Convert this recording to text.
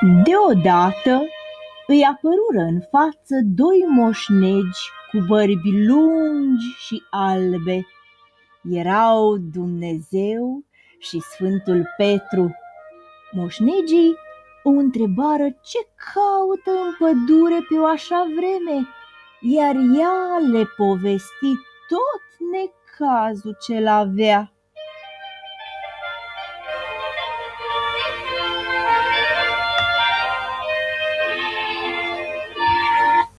Deodată îi apărură în față doi moșnegi cu bărbi lungi și albe. Erau Dumnezeu și Sfântul Petru. Moșnegii o întrebară ce caută în pădure pe o așa vreme, iar ea le povesti tot necazul ce-l avea.